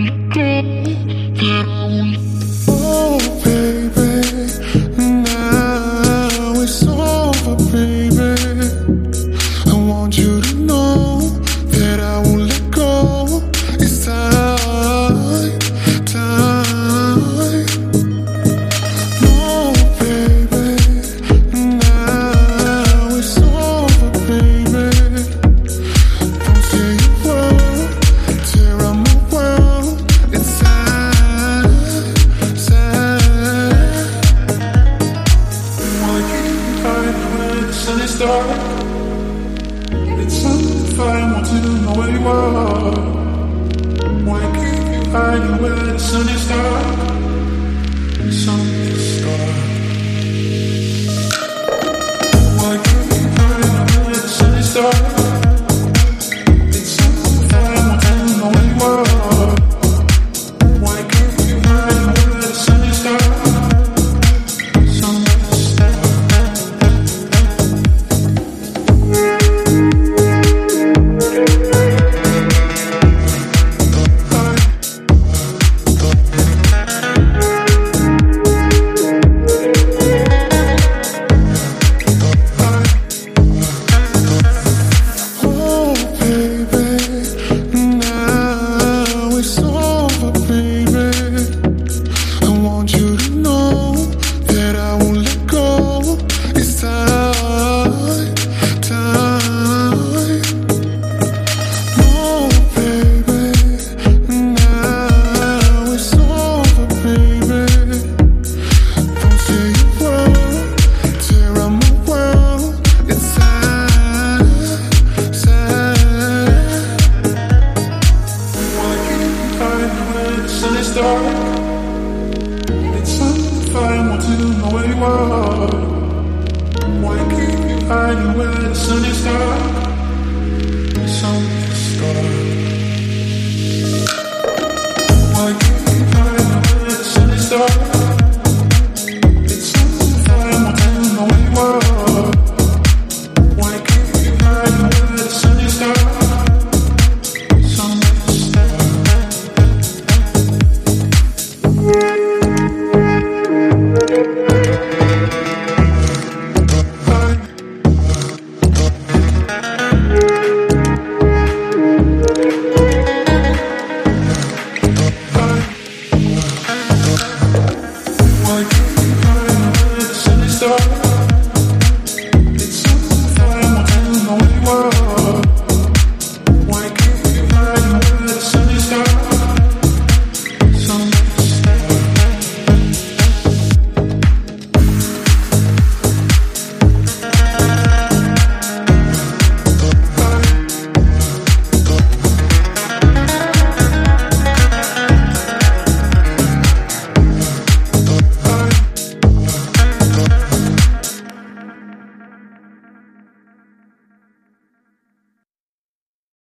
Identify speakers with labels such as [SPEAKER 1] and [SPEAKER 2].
[SPEAKER 1] Oh, baby, now it's over, baby. I want you to know that I won't let go. It's time, time. No, baby, now it's over, baby. Don't say a word, tear up my world. It's sad, sad.
[SPEAKER 2] Wanna keep you hiding when the sun is dark. It's undefined, want to know where you are. Wanna keep you hiding where the sun is dark. The sun is dark. Wanna keep you hiding where the sun is dark. It's undefined, want to know where you are. Wanna keep you hiding where the sun is dark. The sun is dark.
[SPEAKER 1] Oh, baby, now it's over, baby. I want you to know that I won't let go. It's time, time. Oh, baby, now it's over, baby. Don't say a word, tear up my world. It's sad, sad.
[SPEAKER 2] Wanna keep you hiding where the sun is dark. It's undefined, want to know where you are. Wanna keep you hiding where the sun is dark. The sun is dark.